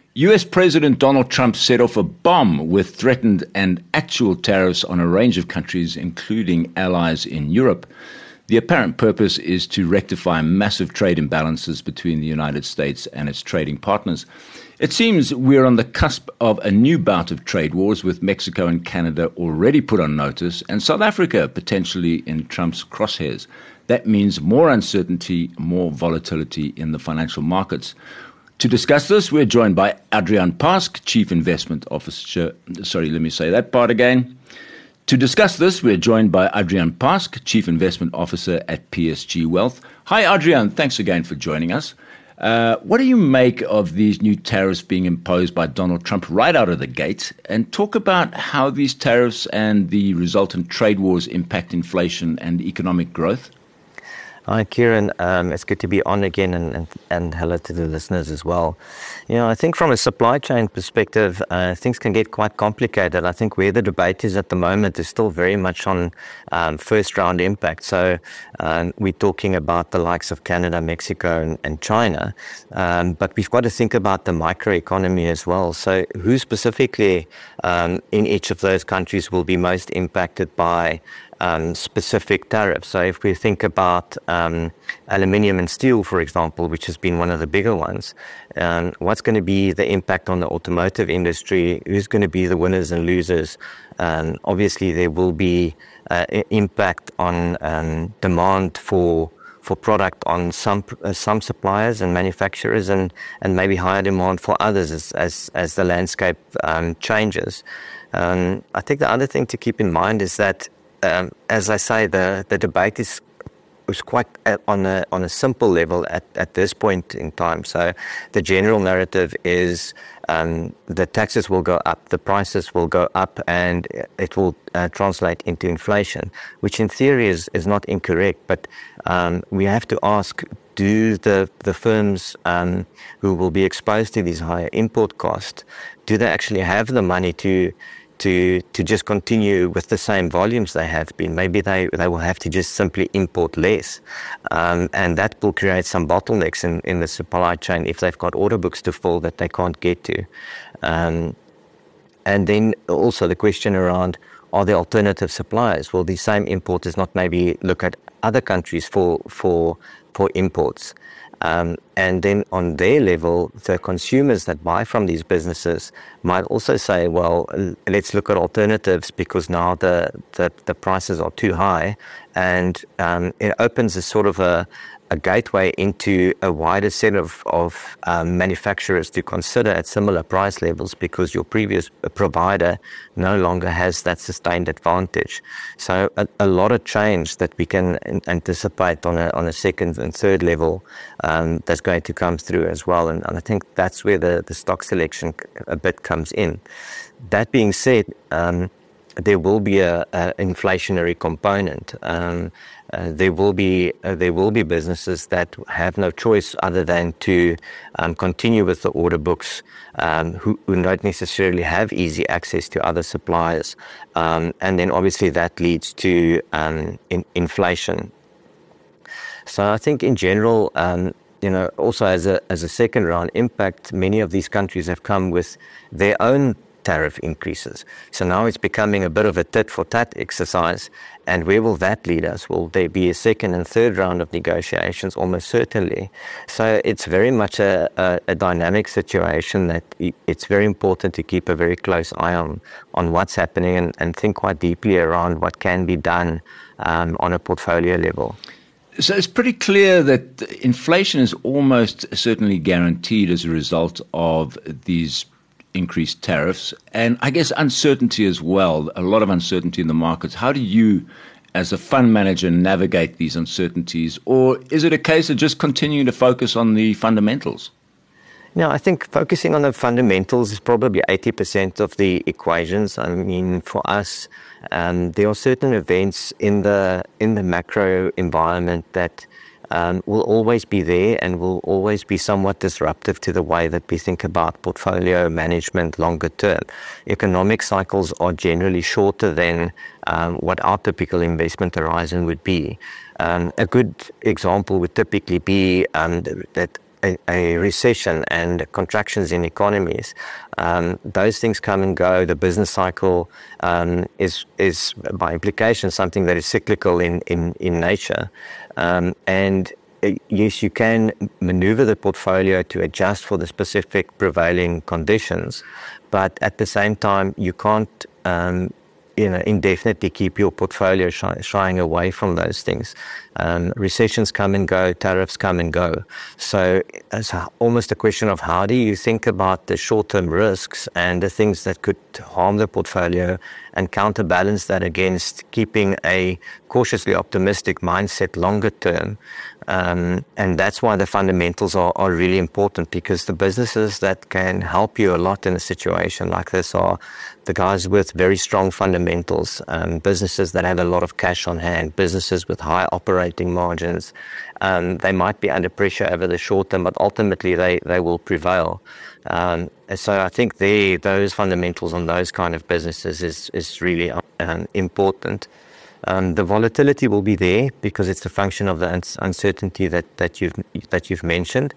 US President Donald Trump set off a bomb with threatened and actual tariffs on a range of countries, including allies in Europe. The apparent purpose is to rectify massive trade imbalances between the United States and its trading partners. It seems we're on the cusp of a new bout of trade wars, with Mexico and Canada already put on notice and South Africa potentially in Trump's crosshairs. That means more uncertainty, more volatility in the financial markets. To discuss this, we're joined by Adrian Pask, Chief Investment Officer. To discuss this, we're joined by Adrian Pask, Chief Investment Officer at PSG Wealth. Hi, Adrian. Thanks again for joining us. What do you make of these new tariffs being imposed by Donald Trump right out of the gate? And talk about how these tariffs and the resultant trade wars impact inflation and economic growth. Hi, Kieran. It's good to be on again, and hello to the listeners as well. I think from a supply chain perspective, things can get quite complicated. I think where the debate is at the moment is still very much on first-round impact. So we're talking about the likes of Canada, Mexico, and China. But we've got to think about the microeconomy as well. So who specifically in each of those countries will be most impacted by specific tariffs. So if we think about aluminium and steel, for example, which has been one of the bigger ones, what's going to be the impact on the automotive industry? Who's going to be the winners and losers? Obviously, there will be impact on demand for product on some suppliers and manufacturers, and maybe higher demand for others as the landscape changes. I think the other thing to keep in mind is that as I say, the debate is quite on a simple level at this point in time. So the general narrative is the taxes will go up, the prices will go up, and it will translate into inflation, which in theory is not incorrect. But we have to ask, do the firms who will be exposed to these higher import costs, do they actually have the money to just continue with the same volumes they have been? Maybe they will have to just simply import less. And that will create some bottlenecks in the supply chain if they've got order books to fill that they can't get to. And then also the question around, are there alternative suppliers? Will these same importers not maybe look at other countries for imports? And then on their level, the consumers that buy from these businesses might also say, well, let's look at alternatives because now the prices are too high. And it opens a sort of a gateway into a wider set of manufacturers to consider at similar price levels, because your previous provider no longer has that sustained advantage. So a lot of change that we can anticipate on a second and third level that's going to come through as well. And I think that's where the stock selection a bit comes in. That being said, there will be a inflationary component. There will be businesses that have no choice other than to continue with the order books, who don't necessarily have easy access to other suppliers, and then obviously that leads to inflation. So I think in general, also as a second round impact, many of these countries have come with their own tariff increases. So now it's becoming a bit of a tit-for-tat exercise. And where will that lead us? Will there be a second and third round of negotiations? Almost certainly. So it's very much a dynamic situation that it's very important to keep a very close eye on what's happening and think quite deeply around what can be done on a portfolio level. So it's pretty clear that inflation is almost certainly guaranteed as a result of these increased tariffs, and I guess uncertainty as well, a lot of uncertainty in the markets. How do you, as a fund manager, navigate these uncertainties? Or is it a case of just continuing to focus on the fundamentals? I think focusing on the fundamentals is probably 80% of the equations. I mean, for us, there are certain events in the macro environment that will always be there and will always be somewhat disruptive to the way that we think about portfolio management longer term. Economic cycles are generally shorter than what our typical investment horizon would be. A good example would typically be that a recession and contractions in economies, those things come and go. The business cycle is by implication something that is cyclical in nature, and yes, you can maneuver the portfolio to adjust for the specific prevailing conditions, but at the same time, you can't indefinitely keep your portfolio shying away from those things. Recessions come and go, tariffs come and go. So it's almost a question of how do you think about the short-term risks and the things that could harm the portfolio and counterbalance that against keeping a cautiously optimistic mindset longer term. And that's why the fundamentals are really important, because the businesses that can help you a lot in a situation like this are the guys with very strong fundamentals, businesses that have a lot of cash on hand, businesses with high operating margins. They might be under pressure over the short term, but ultimately they will prevail. So I think those fundamentals on those kind of businesses is really important. The volatility will be there because it's a function of the uncertainty that you've mentioned.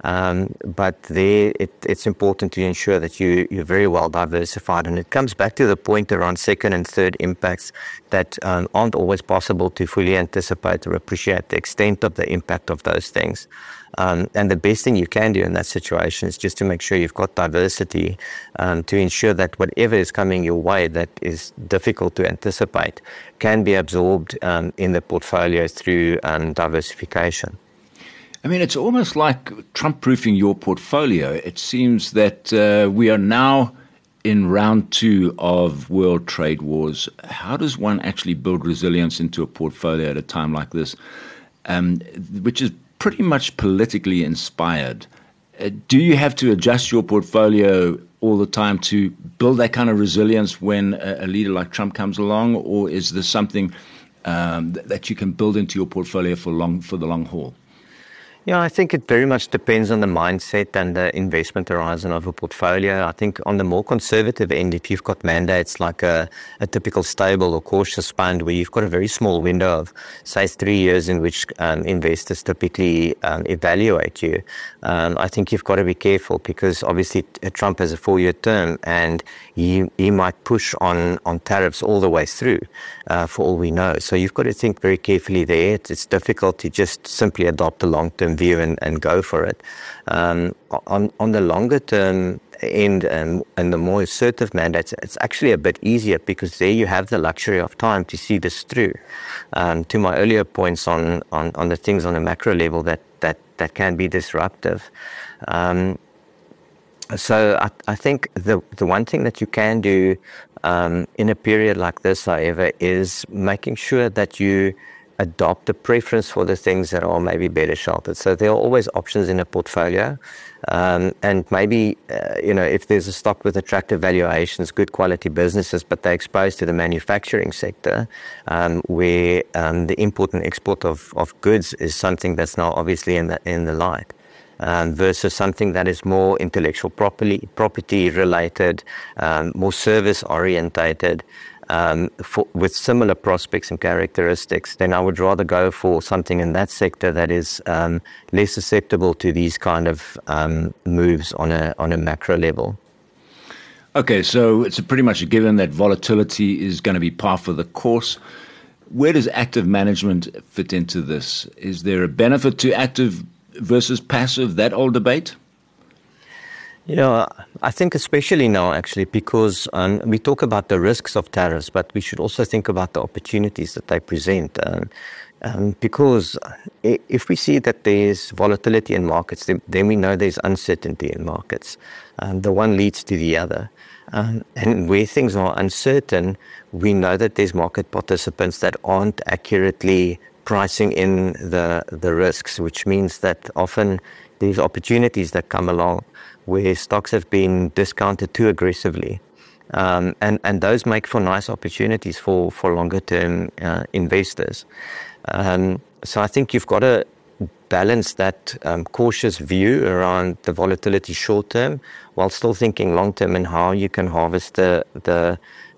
But it's important to ensure that you're very well diversified. And it comes back to the point around second and third impacts that aren't always possible to fully anticipate or appreciate the extent of the impact of those things. And the best thing you can do in that situation is just to make sure you've got diversity to ensure that whatever is coming your way that is difficult to anticipate can be absorbed in the portfolio through diversification. I mean, it's almost like Trump-proofing your portfolio. It seems that we are now in round 2 of world trade wars. How does one actually build resilience into a portfolio at a time like this, which is pretty much politically inspired? Do you have to adjust your portfolio all the time to build that kind of resilience when a leader like Trump comes along, or is this something that you can build into your portfolio for the long haul? Yeah, I think it very much depends on the mindset and the investment horizon of a portfolio. I think on the more conservative end, if you've got mandates like a typical stable or cautious fund where you've got a very small window of, say, 3 years in which investors typically evaluate you, I think you've got to be careful because obviously Trump has a 4-year term and he might push on tariffs all the way through for all we know. So you've got to think very carefully there. It's difficult to just simply adopt a long-term view and go for it. On the longer term end and the more assertive mandates, it's actually a bit easier because there you have the luxury of time to see this through. To my earlier points on the things on a macro level that can be disruptive. So I think the one thing that you can do in a period like this, however, is making sure that you adopt a preference for the things that are maybe better sheltered. So there are always options in a portfolio. And maybe, if there's a stock with attractive valuations, good quality businesses, but they're exposed to the manufacturing sector, where the import and export of goods is something that's now obviously in the light. Versus something that is more intellectual property related, more service orientated, with similar prospects and characteristics, then I would rather go for something in that sector that is less susceptible to these kind of moves on a macro level. Okay, so it's pretty much a given that volatility is going to be par for the course. Where does active management fit into this? Is there a benefit to active versus passive, that old debate? Yeah, I think especially now, actually, because we talk about the risks of tariffs, but we should also think about the opportunities that they present. Because if we see that there's volatility in markets, then we know there's uncertainty in markets. The one leads to the other. And where things are uncertain, we know that there's market participants that aren't accurately pricing in the risks, which means that often there's opportunities that come along where stocks have been discounted too aggressively. And those make for nice opportunities for longer term investors. So I think you've got to balance that cautious view around the volatility short term while still thinking long term and how you can harvest the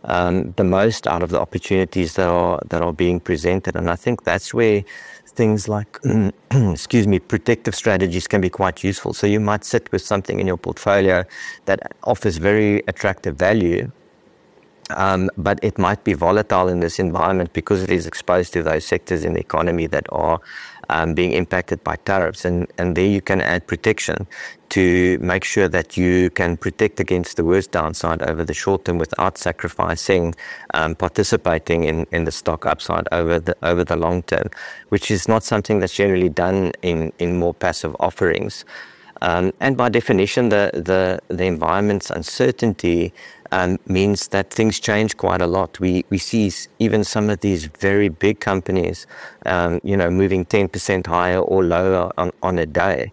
the most out of the opportunities that are being presented. And I think that's where things like, protective strategies can be quite useful. So you might sit with something in your portfolio that offers very attractive value, but it might be volatile in this environment because it is exposed to those sectors in the economy that are being impacted by tariffs. And there you can add protection to make sure that you can protect against the worst downside over the short term without sacrificing participating in the stock upside over the long term, which is not something that's generally done in more passive offerings. And by definition, the environment's uncertainty means that things change quite a lot. We see even some of these very big companies, moving 10% higher or lower on a day.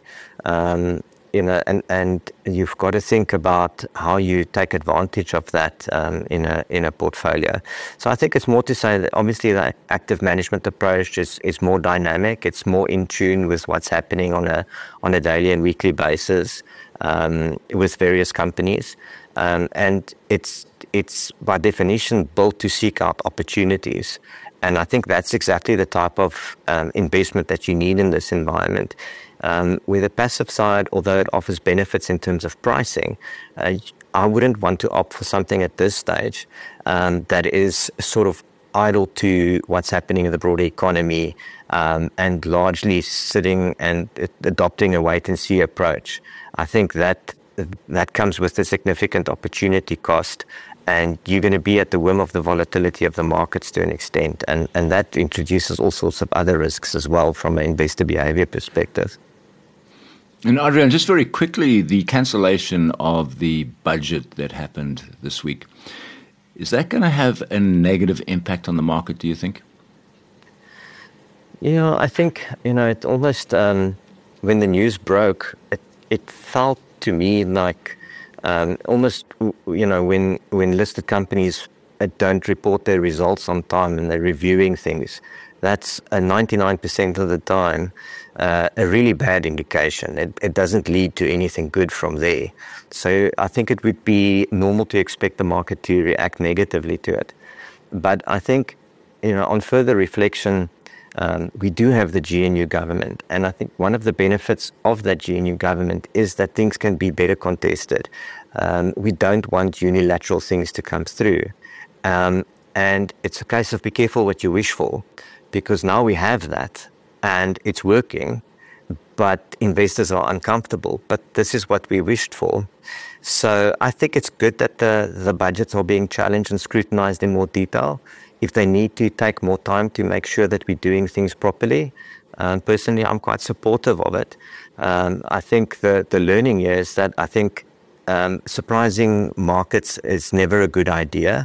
And you've got to think about how you take advantage of that in a portfolio. So I think it's more to say that obviously the active management approach is more dynamic. It's more in tune with what's happening on a daily and weekly basis with various companies, and it's by definition built to seek out opportunities. And I think that's exactly the type of investment that you need in this environment. With the passive side, although it offers benefits in terms of pricing, I wouldn't want to opt for something at this stage that is sort of idle to what's happening in the broader economy and largely sitting and adopting a wait-and-see approach. I think that comes with a significant opportunity cost, and you're going to be at the whim of the volatility of the markets to an extent, and that introduces all sorts of other risks as well from an investor behavior perspective. And Adrian, just very quickly, the cancellation of the budget that happened this week, is that going to have a negative impact on the market, do you think? Yeah, I think, it almost, when the news broke, it felt to me like almost, when listed companies don't report their results on time and they're reviewing things, that's 99% of the time a really bad indication. It doesn't lead to anything good from there. So I think it would be normal to expect the market to react negatively to it. But I think, on further reflection, we do have the GNU government. And I think one of the benefits of that GNU government is that things can be better contested. We don't want unilateral things to come through. And it's a case of be careful what you wish for, because now we have that and it's working, but investors are uncomfortable. But this is what we wished for. So I think it's good that the budgets are being challenged and scrutinized in more detail. If they need to take more time to make sure that we're doing things properly, personally, I'm quite supportive of it. I think the learning here is that I think surprising markets is never a good idea.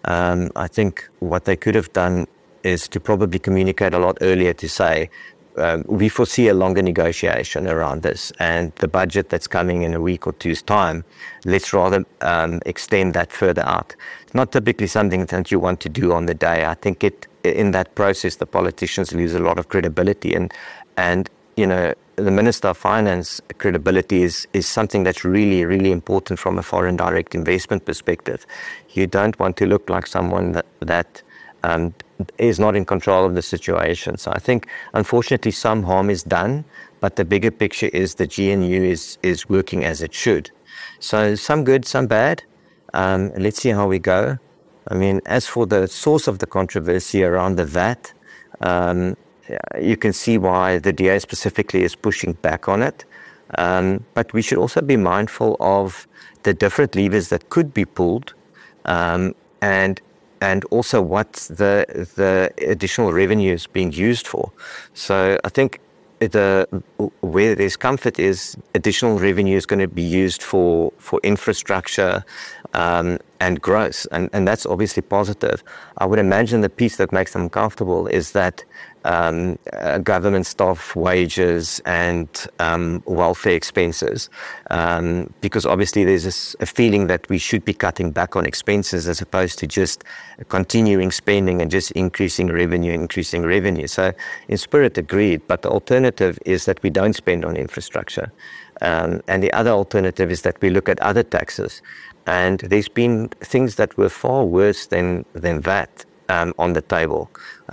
I think what they could have done is to probably communicate a lot earlier to say, we foresee a longer negotiation around this, and the budget that's coming in a week or two's time, let's rather extend that further out. It's not typically something that you want to do on the day. I think in that process, the politicians lose a lot of credibility, and the Minister of Finance credibility is something that's really, really important from a foreign direct investment perspective. You don't want to look like someone that is not in control of the situation. So I think, unfortunately, some harm is done, but the bigger picture is the GNU is working as it should. So some good, some bad. Let's see how we go. I mean, as for the source of the controversy around the VAT, you can see why the DA specifically is pushing back on it. But we should also be mindful of the different levers that could be pulled, and also what the additional revenue is being used for. So I think where there's comfort is additional revenue is going to be used for infrastructure and growth, and that's obviously positive. I would imagine the piece that makes them comfortable is that government staff wages and welfare expenses, because obviously there's a feeling that we should be cutting back on expenses as opposed to just continuing spending and just increasing revenue. So in spirit agreed, but the alternative is that we don't spend on infrastructure. And the other alternative is that we look at other taxes. And there's been things that were far worse than that on the table.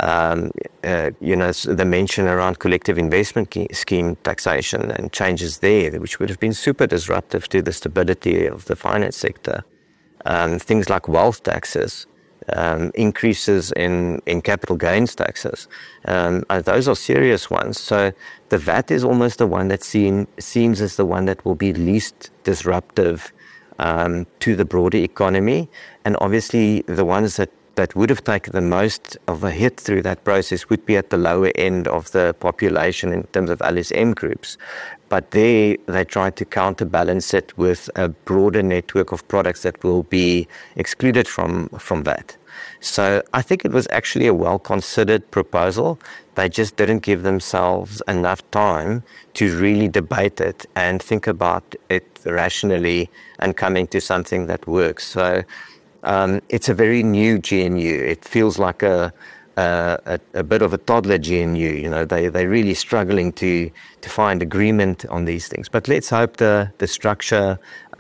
The mention around collective investment scheme taxation and changes there, which would have been super disruptive to the stability of the finance sector. Things like wealth taxes, increases in capital gains taxes. Those are serious ones. So the VAT is almost the one that seems as the one that will be least disruptive to the broader economy. And obviously the ones that would have taken the most of a hit through that process would be at the lower end of the population in terms of LSM groups. But they tried to counterbalance it with a broader network of products that will be excluded from that. So I think it was actually a well-considered proposal. They just didn't give themselves enough time to really debate it and think about it rationally and coming to something that works. So it's a very new GNU. It feels like a bit of a toddler GNU. They're really struggling to find agreement on these things. But let's hope the structure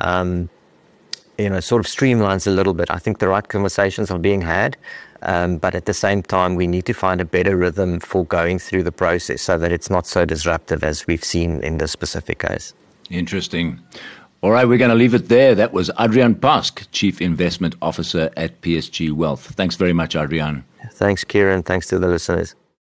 sort of streamlines a little bit. I think the right conversations are being had, but at the same time, we need to find a better rhythm for going through the process so that it's not so disruptive as we've seen in this specific case. Interesting. All right, we're going to leave it there. That was Adriaan Pask, Chief Investment Officer at PSG Wealth. Thanks very much, Adriaan. Thanks, Kieran. Thanks to the listeners.